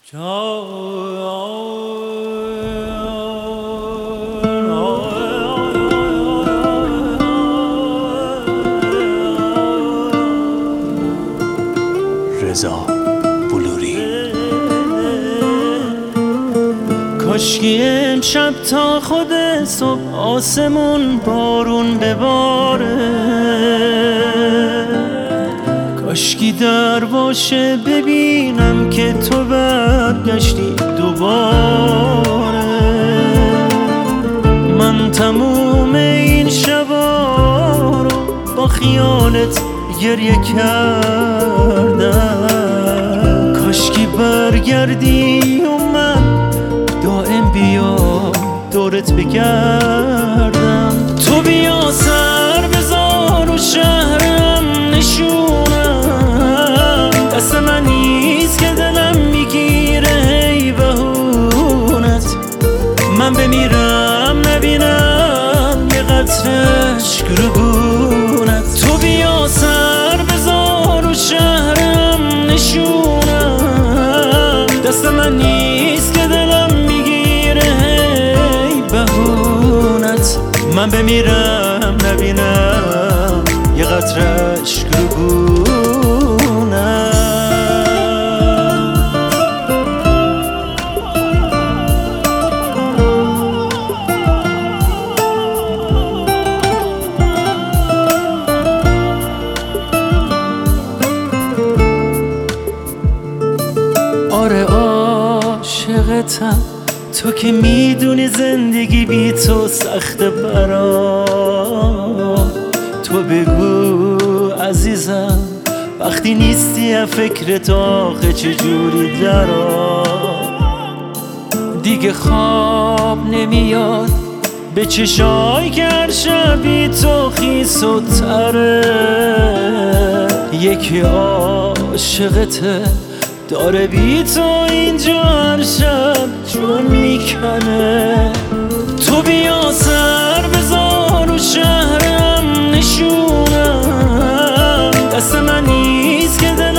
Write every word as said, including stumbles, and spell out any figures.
رضا بلوری. کاشکی امشب تا خود صبح آسمون بارون بباره، کاشکی در باشه ببینم که تو برگشتی دوباره. من تموم این شبا رو با خیالت گریه کردم، کاشکی برگردی و من دائم بیا دورت بگردم. تو بیا سر بذار و شهرم نشونم، دست من نیست که دلم میگیره هی بهونت. من بمیرم نبینم یه قطره اشک رو گونت. تو بیا سر بذار و شهرم نشونم، دست من نیست که دلم میگیره هی بهونت. من بمیرم نبینم یه قطره اشک رو گونت. آره عاشقتم، تو که میدونی زندگی بی تو سخته برام. تو بگو عزیزم وقتی نیستی از فکرت آخه چجوری درام. دیگه خواب نمیاد به چشای که هر شب بی تو خیس و تره. یکی عاشقته داره بی تو اینجا هر شب جون میکنه. تو بیا سر بذار و شهرم نشونم، دست من نیست که